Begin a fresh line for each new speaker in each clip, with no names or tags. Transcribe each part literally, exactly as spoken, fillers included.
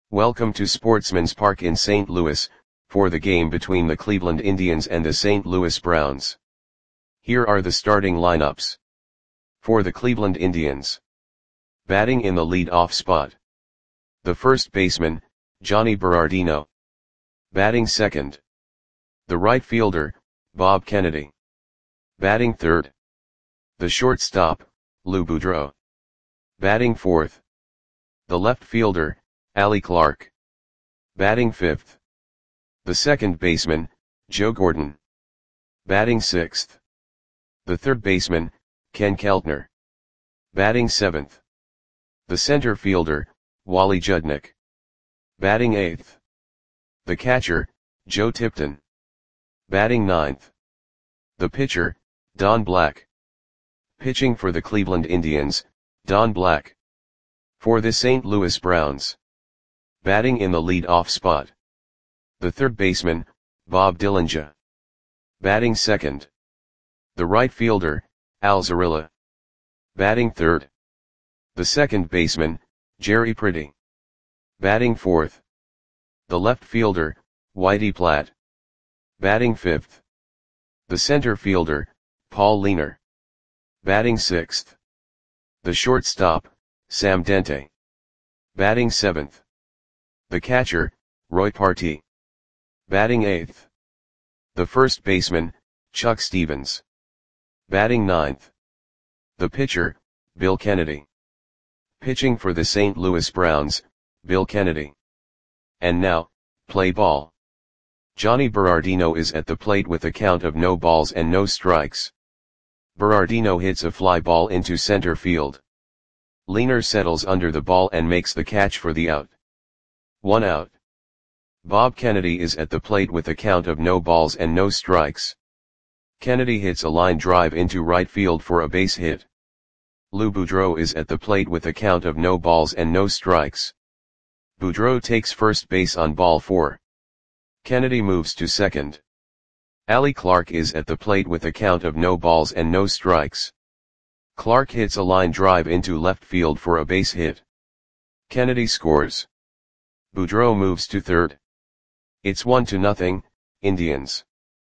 Welcome to Sportsman's Park in Saint Louis, for the game between the Cleveland Indians and the Saint Louis Browns. Here are the starting lineups. For the Cleveland Indians. Batting in the lead-off spot. The first baseman, Jhonny Berardino. Batting second. The right fielder, Bob Kennedy. Batting third. The shortstop, Lou Boudreau. Batting fourth. The left fielder, Allie Clark. Batting fifth. The second baseman, Joe Gordon. Batting sixth. The third baseman, Ken Keltner. Batting seventh. The center fielder, Wally Judnick. Batting eighth. The catcher, Joe Tipton. Batting ninth. The pitcher, Don Black. Pitching for the Cleveland Indians, Don Black. For the Saint Louis Browns. Batting in the lead-off spot. The third baseman, Bob Dillinger. Batting second. The right fielder, Al Zarilla. Batting third. The second baseman, Jerry Pretty. Batting fourth. The left fielder, Whitey Platt. Batting fifth. The center fielder, Paul Leaner. Batting sixth. The shortstop, Sam Dente. Batting seventh. The catcher, Roy Partee. Batting eighth. The first baseman, Chuck Stevens. Batting ninth. The pitcher, Bill Kennedy. Pitching for the Saint Louis Browns, Bill Kennedy. And now, play ball. Jhonny Berardino is at the plate with a count of no balls and no strikes. Berardino hits a fly ball into center field. Leaner settles under the ball and makes the catch for the out. One out. Bob Kennedy is at the plate with a count of no balls and no strikes. Kennedy hits a line drive into right field for a base hit. Lou Boudreau is at the plate with a count of no balls and no strikes. Boudreau takes first base on ball four. Kennedy moves to second. Allie Clark is at the plate with a count of no balls and no strikes. Clark hits a line drive into left field for a base hit. Kennedy scores. Boudreau moves to third. It's one to nothing, Indians.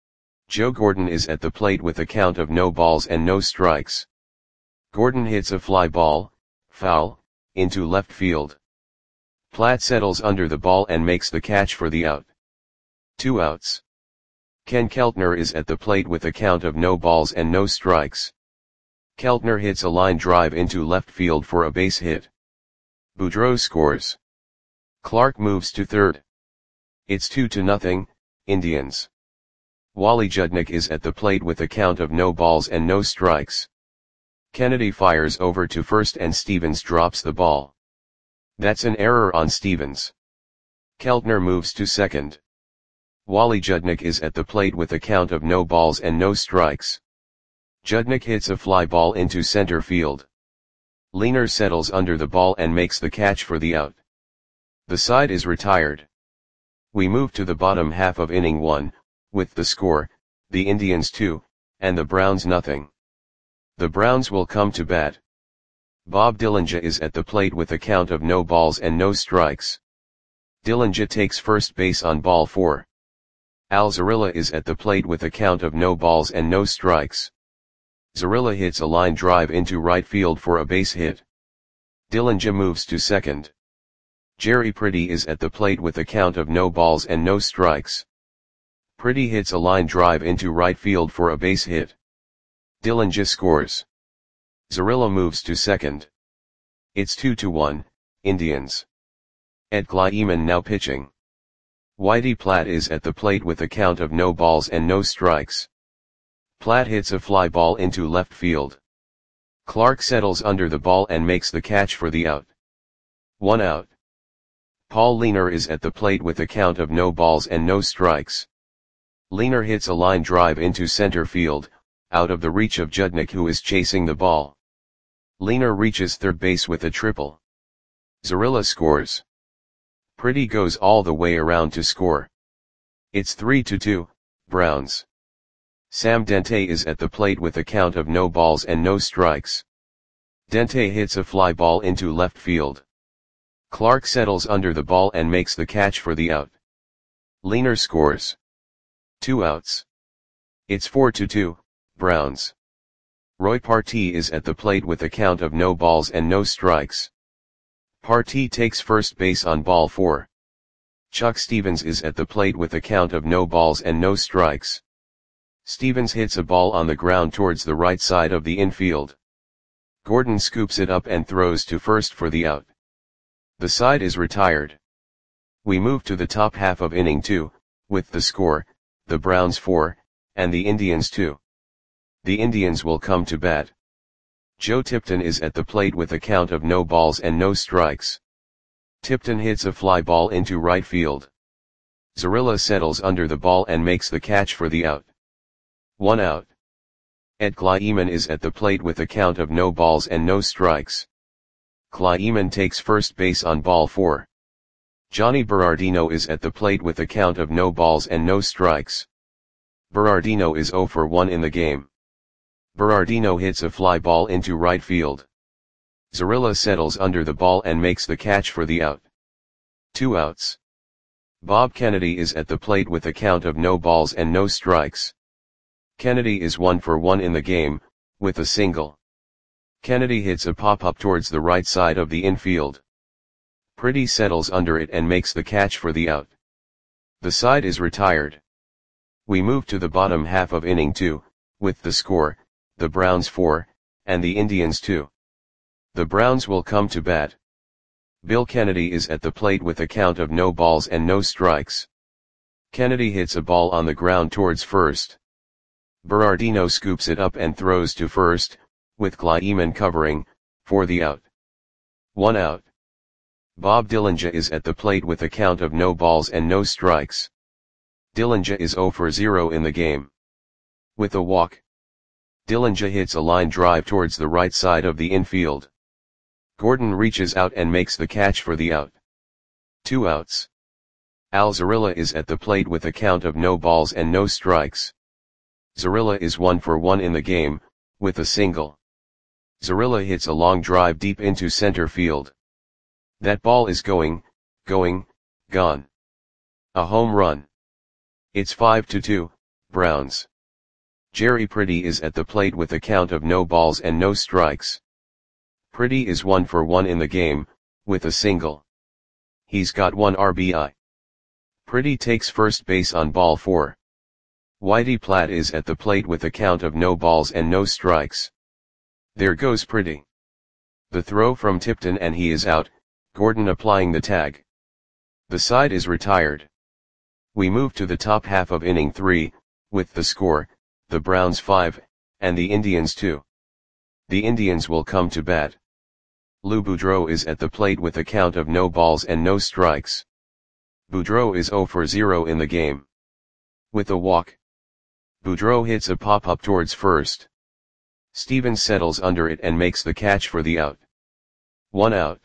Joe Gordon is at the plate with a count of no balls and no strikes. Gordon hits a fly ball, foul, into left field. Platt settles under the ball and makes the catch for the out. Two outs. Ken Keltner is at the plate with a count of no balls and no strikes. Keltner hits a line drive into left field for a base hit. Boudreau scores. Clark moves to third. It's two to nothing, Indians. Wally Judnick is at the plate with a count of no balls and no strikes. Kennedy fires over to first and Stevens drops the ball. That's an error on Stevens. Keltner moves to second. Wally Judnick is at the plate with a count of no balls and no strikes. Judnick hits a fly ball into center field. Leaner settles under the ball and makes the catch for the out. The side is retired. We move to the bottom half of inning one, with the score, the Indians two, and the Browns nothing. The Browns will come to bat. Bob Dillinger is at the plate with a count of no balls and no strikes. Dillinger takes first base on ball four. Al Zarilla is at the plate with a count of no balls and no strikes. Zarilla hits a line drive into right field for a base hit. Dillinger moves to second. Jerry Pretty is at the plate with a count of no balls and no strikes. Pretty hits a line drive into right field for a base hit. Dillinger scores. Zarilla moves to second. It's two to one, Indians. Ed Kleiman now pitching. Whitey Platt is at the plate with a count of no balls and no strikes. Platt hits a fly ball into left field. Clark settles under the ball and makes the catch for the out. One out. Paul Leaner is at the plate with a count of no balls and no strikes. Leaner hits a line drive into center field, out of the reach of Judnick who is chasing the ball. Leaner reaches third base with a triple. Zarilla scores. Pretty goes all the way around to score. It's three to two, Browns. Sam Dente is at the plate with a count of no balls and no strikes. Dente hits a fly ball into left field. Clark settles under the ball and makes the catch for the out. Leaner scores. Two outs. It's four to two, Browns. Roy Partee is at the plate with a count of no balls and no strikes. Partee takes first base on ball four. Chuck Stevens is at the plate with a count of no balls and no strikes. Stevens hits a ball on the ground towards the right side of the infield. Gordon scoops it up and throws to first for the out. The side is retired. We move to the top half of inning two, with the score, the Browns four, and the Indians two. The Indians will come to bat. Joe Tipton is at the plate with a count of no balls and no strikes. Tipton hits a fly ball into right field. Zarilla settles under the ball and makes the catch for the out. One out. Ed Kleiman is at the plate with a count of no balls and no strikes. Kleiman takes first base on ball four. Johnny Berardino is at the plate with a count of no balls and no strikes. Berardino is oh for one in the game. Berardino hits a fly ball into right field. Zarilla settles under the ball and makes the catch for the out. Two outs. Bob Kennedy is at the plate with a count of no balls and no strikes. Kennedy is one for one in the game, with a single. Kennedy hits a pop-up towards the right side of the infield. Pretty settles under it and makes the catch for the out. The side is retired. We move to the bottom half of inning two, with the score, the Browns four, and the Indians two. The Browns will come to bat. Bill Kennedy is at the plate with a count of no balls and no strikes. Kennedy hits a ball on the ground towards first. Berardino scoops it up and throws to first, with Kleiman covering, for the out. One out. Bob Dillinger is at the plate with a count of no balls and no strikes. Dillinger is oh for zero in the game. With a walk. Dillinger hits a line drive towards the right side of the infield. Gordon reaches out and makes the catch for the out. Two outs. Al Zarilla is at the plate with a count of no balls and no strikes. Zarilla is one for one in the game, with a single. Zarilla hits a long drive deep into center field. That ball is going, going, gone. A home run. It's five to two, Browns. Jerry Pretty is at the plate with a count of no balls and no strikes. Pretty is one for one in the game, with a single. He's got one R B I. Pretty takes first base on ball four. Whitey Platt is at the plate with a count of no balls and no strikes. There goes Pretty. The throw from Tipton and he is out, Gordon applying the tag. The side is retired. We move to the top half of inning three, with the score, the Browns five, and the Indians two. The Indians will come to bat. Lou Boudreau is at the plate with a count of no balls and no strikes. Boudreau is oh for zero in the game. With a walk. Boudreau hits a pop-up towards first. Stevens settles under it and makes the catch for the out. One out.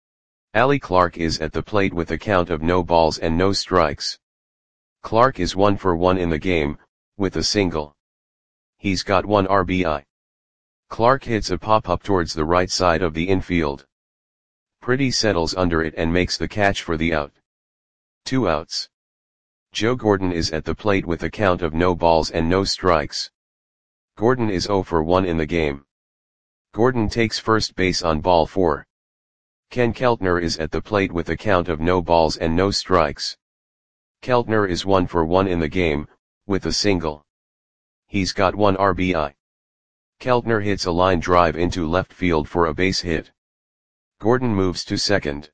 Allie Clark is at the plate with a count of no balls and no strikes. Clark is one for one in the game, with a single. He's got one R B I. Clark hits a pop-up towards the right side of the infield. Pretty settles under it and makes the catch for the out. Two outs. Joe Gordon is at the plate with a count of no balls and no strikes. Gordon is oh for one in the game. Gordon takes first base on ball four. Ken Keltner is at the plate with a count of no balls and no strikes. Keltner is one for one in the game, with a single. He's got one R B I. Keltner hits a line drive into left field for a base hit. Gordon moves to second.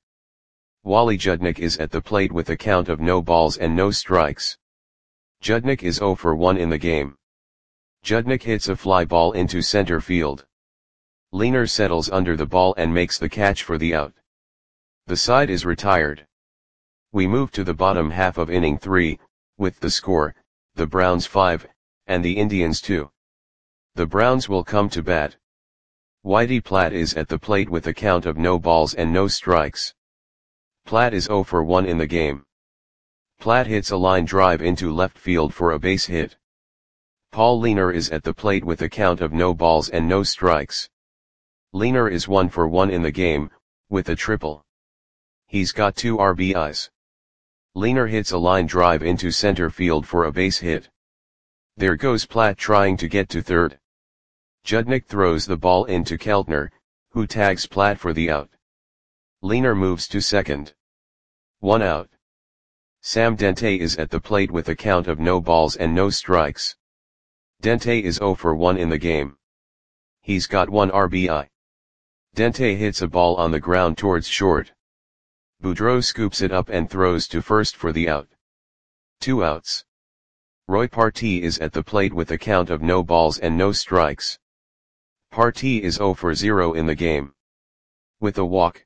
Wally Judnick is at the plate with a count of no balls and no strikes. Judnick is oh for one in the game. Judnick hits a fly ball into center field. Leaner settles under the ball and makes the catch for the out. The side is retired. We move to the bottom half of inning three, with the score, the Browns five, and the Indians two. The Browns will come to bat. Whitey Platt is at the plate with a count of no balls and no strikes. Platt is oh for one in the game. Platt hits a line drive into left field for a base hit. Paul Leaner is at the plate with a count of no balls and no strikes. Leaner is one for one in the game, with a triple. He's got two R B Is. Lehner hits a line drive into center field for a base hit. There goes Platt trying to get to third. Judnick throws the ball into Keltner, who tags Platt for the out. Lehner moves to second. One out. Sam Dente is at the plate with a count of no balls and no strikes. Dente is zero for one in the game. He's got one R B I. Dente hits a ball on the ground towards short. Boudreau scoops it up and throws to first for the out. Two outs. Roy Partee is at the plate with a count of no balls and no strikes. Partee is zero for zero in the game. With a walk.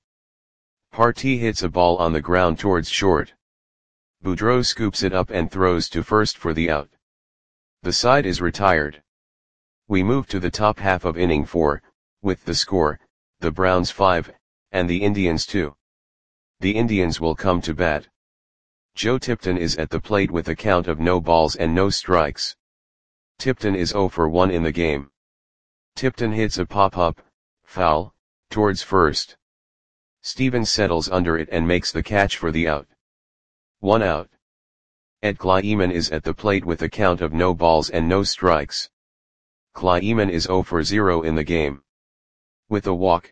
Partee hits a ball on the ground towards short. Boudreau scoops it up and throws to first for the out. The side is retired. We move to the top half of inning four, with the score, the Browns five, and the Indians two. The Indians will come to bat. Joe Tipton is at the plate with a count of no balls and no strikes. Tipton is zero for one in the game. Tipton hits a pop-up, foul, towards first. Stevens settles under it and makes the catch for the out. One out. Ed Kleiman is at the plate with a count of no balls and no strikes. Kleiman is zero for zero in the game. With a walk.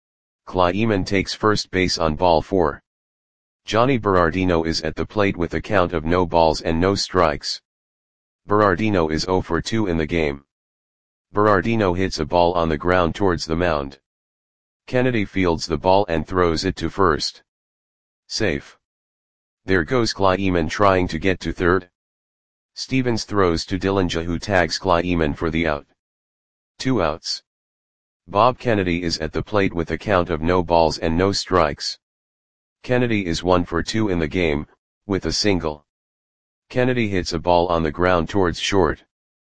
Kleiman takes first base on ball four. Johnny Berardino is at the plate with a count of no balls and no strikes. Berardino is zero for two in the game. Berardino hits a ball on the ground towards the mound. Kennedy fields the ball and throws it to first. Safe. There goes Kleiman trying to get to third. Stevens throws to Dillinger, who tags Kleiman for the out. Two outs. Bob Kennedy is at the plate with a count of no balls and no strikes. Kennedy is one for two in the game, with a single. Kennedy hits a ball on the ground towards short.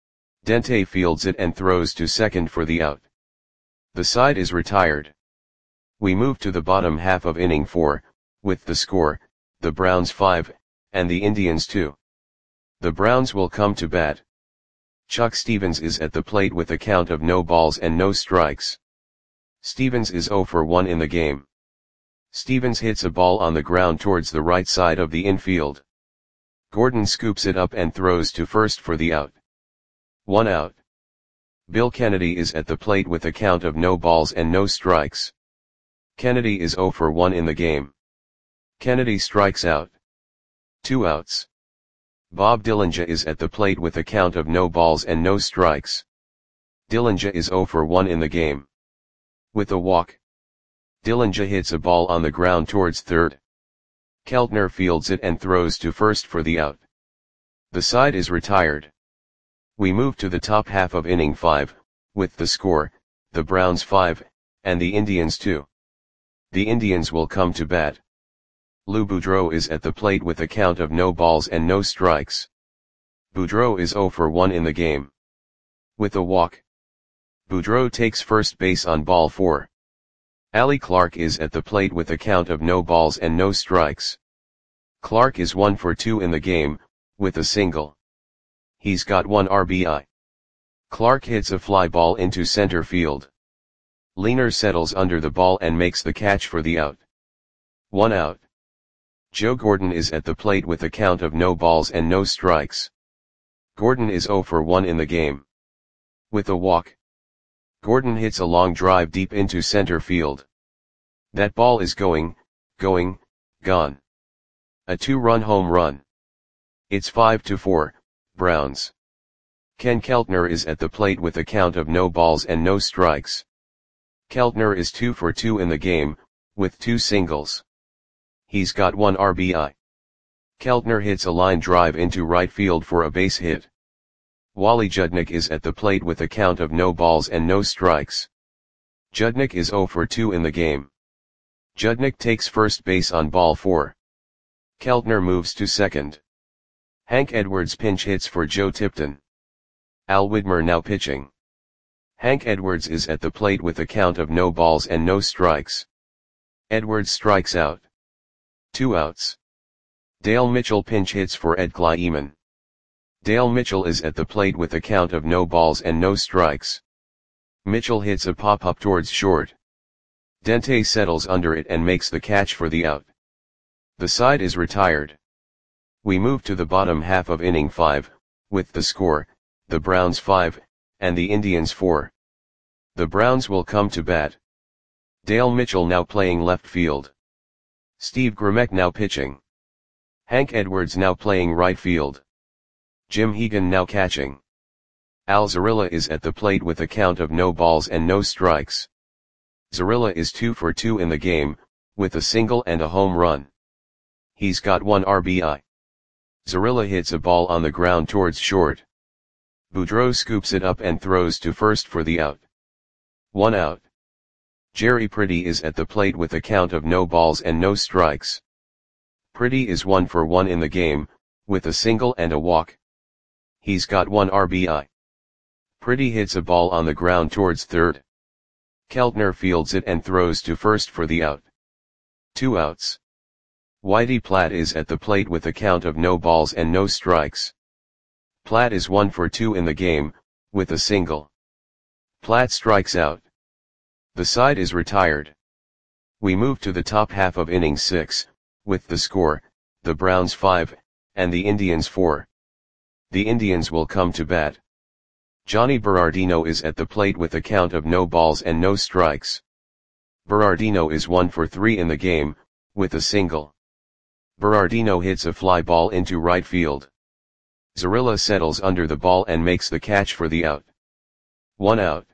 Dente fields it and throws to second for the out. The side is retired. We move to the bottom half of inning four, with the score, the Browns five, and the Indians two. The Browns will come to bat. Chuck Stevens is at the plate with a count of no balls and no strikes. Stevens is zero for one in the game. Stevens hits a ball on the ground towards the right side of the infield. Gordon scoops it up and throws to first for the out. One out. Bill Kennedy is at the plate with a count of no balls and no strikes. Kennedy is zero for one in the game. Kennedy strikes out. Two outs. Bob Dillinger is at the plate with a count of no balls and no strikes. Dillinger is zero for one in the game. With a walk. Dillinger hits a ball on the ground towards third. Keltner fields it and throws to first for the out. The side is retired. We move to the top half of inning five, with the score, the Browns five, and the Indians two. The Indians will come to bat. Lou Boudreau is at the plate with a count of no balls and no strikes. Boudreau is zero for one in the game. With a walk. Boudreau takes first base on ball four. Ali Clark is at the plate with a count of no balls and no strikes. Clark is one for two in the game, with a single. He's got one R B I. Clark hits a fly ball into center field. Lehner settles under the ball and makes the catch for the out. One out. Joe Gordon is at the plate with a count of no balls and no strikes. Gordon is zero for one in the game. With a walk. Gordon hits a long drive deep into center field. That ball is going, going, gone. A two-run home run. It's five to four, Browns. Ken Keltner is at the plate with a count of no balls and no strikes. Keltner is two for two in the game, with two singles. He's got one R B I. Keltner hits a line drive into right field for a base hit. Wally Judnick is at the plate with a count of no balls and no strikes. Judnick is zero for two in the game. Judnick takes first base on ball four. Keltner moves to second. Hank Edwards pinch hits for Joe Tipton. Al Widmer now pitching. Hank Edwards is at the plate with a count of no balls and no strikes. Edwards strikes out. Two outs. Dale Mitchell pinch hits for Ed Kleiman. Dale Mitchell is at the plate with a count of no balls and no strikes. Mitchell hits a pop-up towards short. Dente settles under it and makes the catch for the out. The side is retired. We move to the bottom half of inning five, with the score, the Browns five, and the Indians four. The Browns will come to bat. Dale Mitchell now playing left field. Steve Grimek now pitching. Hank Edwards now playing right field. Jim Hegan now catching. Al Zarilla is at the plate with a count of no balls and no strikes. Zarilla is two for two in the game, with a single and a home run. He's got one R B I. Zarilla hits a ball on the ground towards short. Boudreau scoops it up and throws to first for the out. One out. Jerry Pretty is at the plate with a count of no balls and no strikes. Pretty is one for one in the game, with a single and a walk. He's got one R B I. Pretty hits a ball on the ground towards third. Keltner fields it and throws to first for the out. Two outs. Whitey Platt is at the plate with a count of no balls and no strikes. Platt is one for two in the game, with a single. Platt strikes out. The side is retired. We move to the top half of inning six, with the score, the Browns five, and the Indians four. The Indians will come to bat. Johnny Berardino is at the plate with a count of no balls and no strikes. Berardino is one for three in the game, with a single. Berardino hits a fly ball into right field. Zarilla settles under the ball and makes the catch for the out. One out.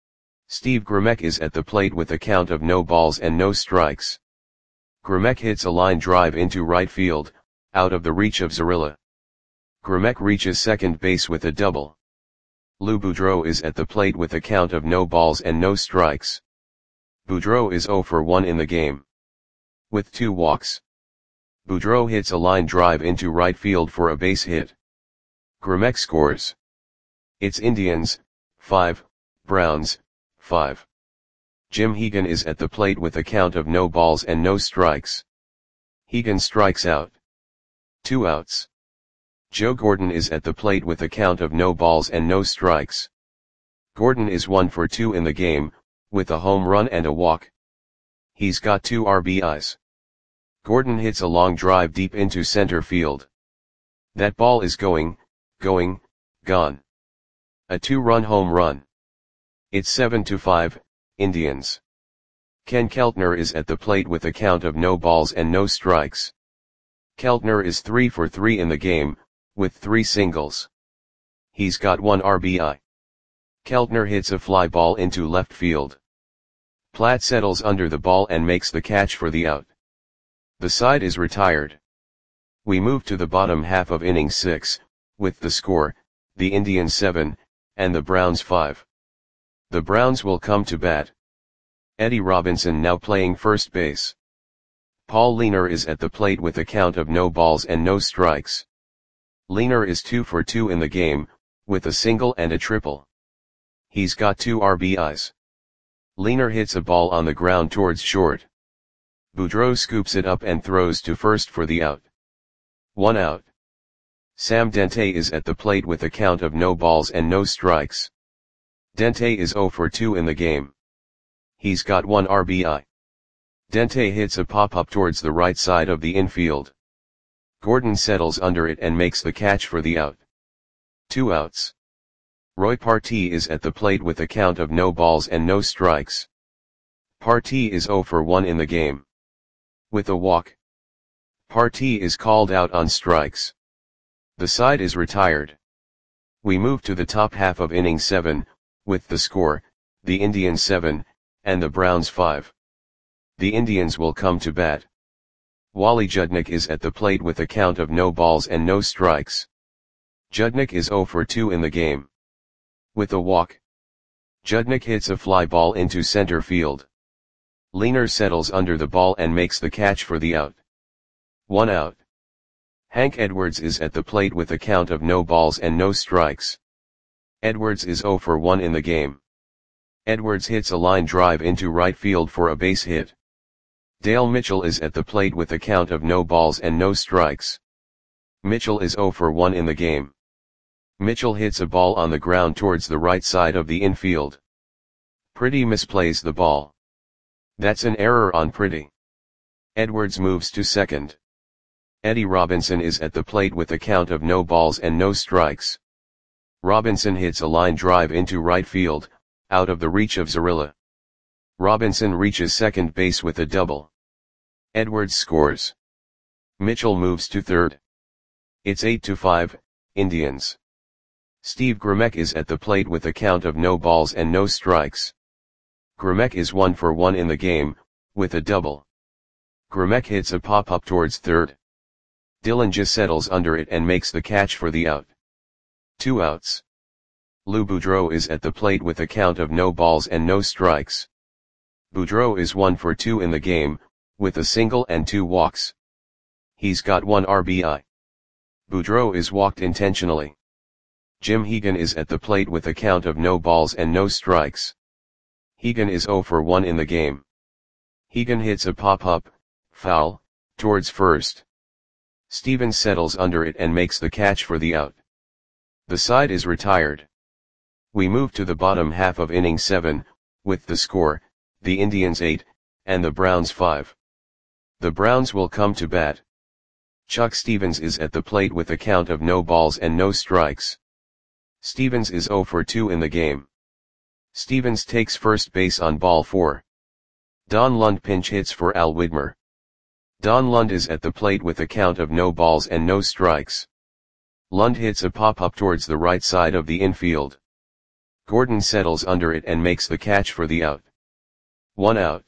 Steve Grimek is at the plate with a count of no balls and no strikes. Grimek hits a line drive into right field, out of the reach of Zarilla. Grimek reaches second base with a double. Lou Boudreau is at the plate with a count of no balls and no strikes. Boudreau is zero for one in the game, with two walks. Boudreau hits a line drive into right field for a base hit. Grimek scores. It's Indians, five, Browns, five. Jim Hegan is at the plate with a count of no balls and no strikes. Hegan strikes out. Two outs. Joe Gordon is at the plate with a count of no balls and no strikes. Gordon is one for two in the game, with a home run and a walk. He's got two R B Is. Gordon hits a long drive deep into center field. That ball is going, going, gone. A two-run home run. It's seven to five, Indians. Ken Keltner is at the plate with a count of no balls and no strikes. Keltner is three for three in the game, with three singles. He's got one R B I. Keltner hits a fly ball into left field. Platt settles under the ball and makes the catch for the out. The side is retired. We move to the bottom half of inning six, with the score, the Indians seven, and the Browns five. The Browns will come to bat. Eddie Robinson now playing first base. Paul Leaner is at the plate with a count of no balls and no strikes. Leaner is two for two in the game, with a single and a triple. He's got two R B Is. Leaner hits a ball on the ground towards short. Boudreau scoops it up and throws to first for the out. One out. Sam Dente is at the plate with a count of no balls and no strikes. Dente is zero for two in the game. He's got one R B I. Dente hits a pop-up towards the right side of the infield. Gordon settles under it and makes the catch for the out. Two outs. Roy Partee is at the plate with a count of no balls and no strikes. Partee is zero for one in the game, with a walk. Partee is called out on strikes. The side is retired. We move to the top half of inning seven, with the score, the Indians seven, and the Browns five. The Indians will come to bat. Wally Judnick is at the plate with a count of no balls and no strikes. Judnick is zero for two in the game, with a walk. Judnick hits a fly ball into center field. Leaner settles under the ball and makes the catch for the out. One out. Hank Edwards is at the plate with a count of no balls and no strikes. Edwards is zero for one in the game. Edwards hits a line drive into right field for a base hit. Dale Mitchell is at the plate with a count of no balls and no strikes. Mitchell is zero for one in the game. Mitchell hits a ball on the ground towards the right side of the infield. Pretty misplays the ball. That's an error on Pretty. Edwards moves to second. Eddie Robinson is at the plate with a count of no balls and no strikes. Robinson hits a line drive into right field, out of the reach of Zarilla. Robinson reaches second base with a double. Edwards scores. Mitchell moves to third. It's eight to five, Indians. Steve Grimek is at the plate with a count of no balls and no strikes. Grimek is one for one in the game, with a double. Grimek hits a pop-up towards third. Dillinger settles under it and makes the catch for the out. Two outs. Lou Boudreau is at the plate with a count of no balls and no strikes. Boudreau is one for two in the game, with a single and two walks. He's got one R B I. Boudreau is walked intentionally. Jim Hegan is at the plate with a count of no balls and no strikes. Hegan is zero for one in the game. Hegan hits a pop-up, foul, towards first. Stevens settles under it and makes the catch for the out. The side is retired. We move to the bottom half of inning seven, with the score, the Indians eight, and the Browns five. The Browns will come to bat. Chuck Stevens is at the plate with a count of no balls and no strikes. Stevens is zero for two in the game. Stevens takes first base on ball four. Don Lund pinch hits for Al Widmer. Don Lund is at the plate with a count of no balls and no strikes. Lund hits a pop-up towards the right side of the infield. Gordon settles under it and makes the catch for the out. One out.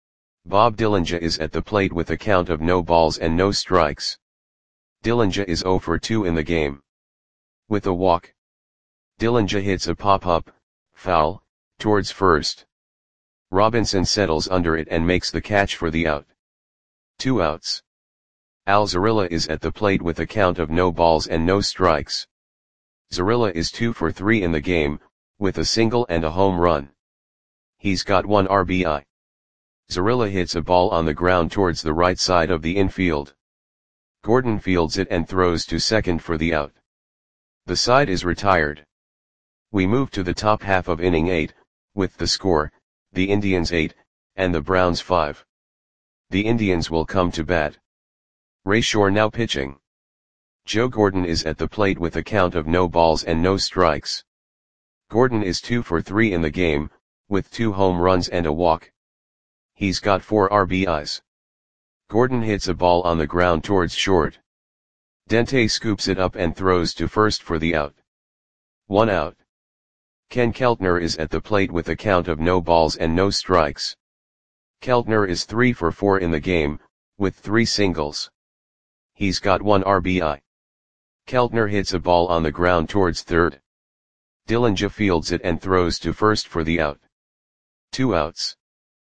Bob Dillinger is at the plate with a count of no balls and no strikes. Dillinger is zero for two in the game. With a walk. Dillinger hits a pop-up, foul, towards first. Robinson settles under it and makes the catch for the out. Two outs. Al Zarilla is at the plate with a count of no balls and no strikes. Zarilla is two for three in the game, with a single and a home run. He's got one R B I. Zarilla hits a ball on the ground towards the right side of the infield. Gordon fields it and throws to second for the out. The side is retired. We move to the top half of inning eight, with the score, the Indians eight, and the Browns five. The Indians will come to bat. Ray Shore now pitching. Joe Gordon is at the plate with a count of no balls and no strikes. Gordon is two for three in the game, with two home runs and a walk. He's got four R B Is. Gordon hits a ball on the ground towards short. Dente scoops it up and throws to first for the out. One out. Ken Keltner is at the plate with a count of no balls and no strikes. Keltner is three for four in the game, with three singles. He's got one R B I. Keltner hits a ball on the ground towards third. Dillinger fields it and throws to first for the out. Two outs.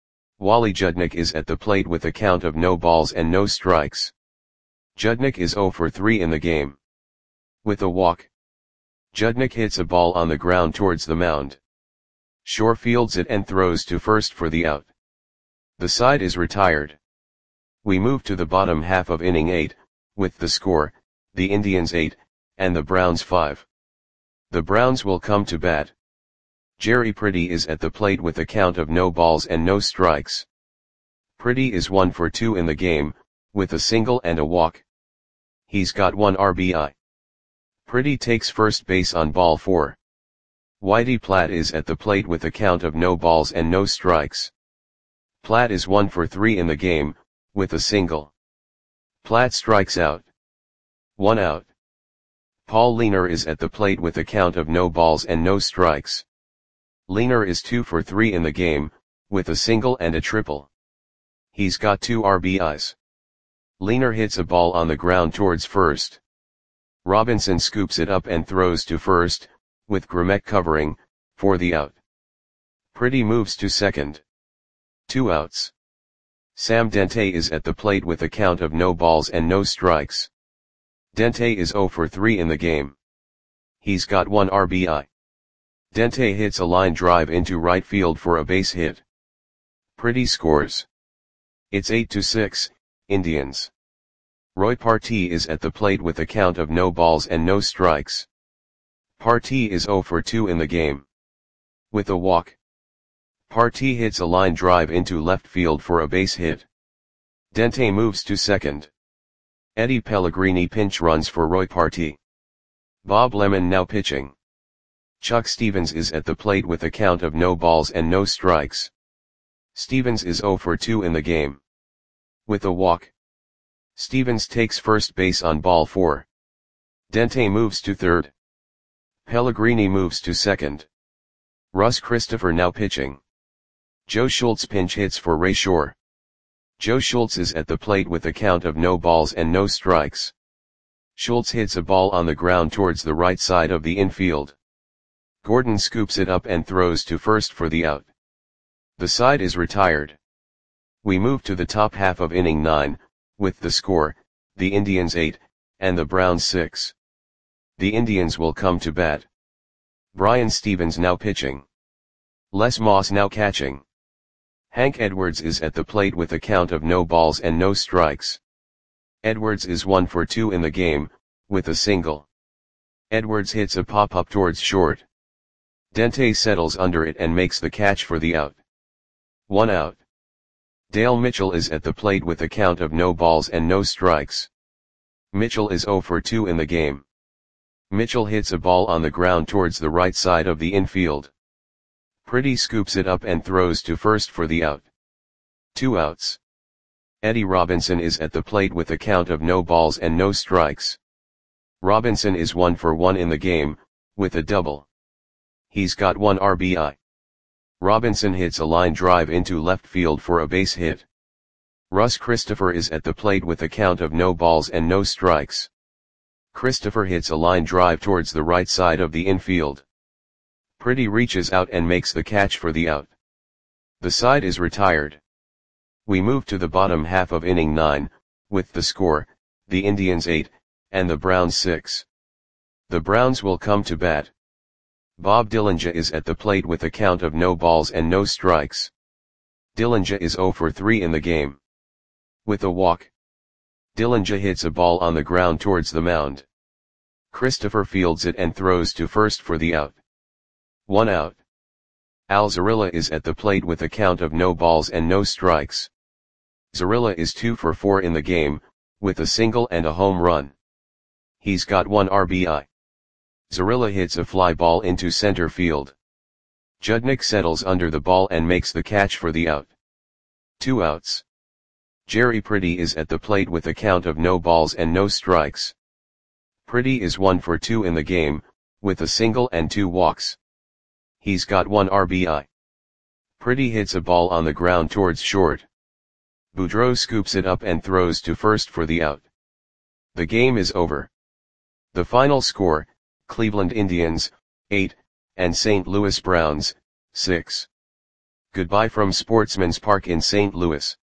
Wally Judnick is at the plate with a count of no balls and no strikes. Judnick is zero for three in the game. With a walk. Judnick hits a ball on the ground towards the mound. Shore fields it and throws to first for the out. The side is retired. We move to the bottom half of inning eight, with the score, the Indians eight, and the Browns five. The Browns will come to bat. Jerry Pretty is at the plate with a count of no balls and no strikes. Pretty is one for two in the game, with a single and a walk. He's got one R B I. Pretty takes first base on ball four. Whitey Platt is at the plate with a count of no balls and no strikes. Platt is one for three in the game, with a single. Platt strikes out. One out. Paul Leaner is at the plate with a count of no balls and no strikes. Leaner is two for three in the game, with a single and a triple. He's got two R B Is. Leaner hits a ball on the ground towards first. Robinson scoops it up and throws to first, with Grimek covering, for the out. Pretty moves to second. Two outs. Sam Dente is at the plate with a count of no balls and no strikes. Dente is zero for three in the game. He's got one R B I. Dente hits a line drive into right field for a base hit. Pretty scores. It's eight to six, Indians. Roy Partee is at the plate with a count of no balls and no strikes. Partee is zero for two in the game. With a walk. Partee hits a line drive into left field for a base hit. Dente moves to second. Eddie Pellegrini pinch runs for Roy Partey. Bob Lemon now pitching. Chuck Stevens is at the plate with a count of no balls and no strikes. Stevens is oh for two in the game. With a walk. Stevens takes first base on ball four. Dente moves to third. Pellegrini moves to second. Russ Christopher now pitching. Joe Schultz pinch hits for Ray Shore. Joe Schultz is at the plate with a count of no balls and no strikes. Schultz hits a ball on the ground towards the right side of the infield. Gordon scoops it up and throws to first for the out. The side is retired. We move to the top half of inning nine, with the score, the Indians eight, and the Browns six. The Indians will come to bat. Brian Stevens now pitching. Les Moss now catching. Hank Edwards is at the plate with a count of no balls and no strikes. Edwards is one for two in the game, with a single. Edwards hits a pop-up towards short. Dente settles under it and makes the catch for the out. One out. Dale Mitchell is at the plate with a count of no balls and no strikes. Mitchell is oh for two in the game. Mitchell hits a ball on the ground towards the right side of the infield. Pretty scoops it up and throws to first for the out. Two outs. Eddie Robinson is at the plate with a count of no balls and no strikes. Robinson is one for one in the game, with a double. He's got one R B I. Robinson hits a line drive into left field for a base hit. Russ Christopher is at the plate with a count of no balls and no strikes. Christopher hits a line drive towards the right side of the infield. Pretty reaches out and makes the catch for the out. The side is retired. We move to the bottom half of inning nine, with the score, the Indians eight, and the Browns six. The Browns will come to bat. Bob Dillinger is at the plate with a count of no balls and no strikes. Dillinger is oh for three in the game. With a walk. Dillinger hits a ball on the ground towards the mound. Christopher fields it and throws to first for the out. One out. Al Zarilla is at the plate with a count of no balls and no strikes. Zarilla is two for four in the game, with a single and a home run. He's got one R B I. Zarilla hits a fly ball into center field. Judnick settles under the ball and makes the catch for the out. Two outs. Jerry Pretty is at the plate with a count of no balls and no strikes. Pretty is one for two in the game, with a single and two walks. He's got one R B I. Pretty hits a ball on the ground towards short. Boudreau scoops it up and throws to first for the out. The game is over. The final score, Cleveland Indians, eight, and Saint Louis Browns, six. Goodbye from Sportsman's Park in Saint Louis.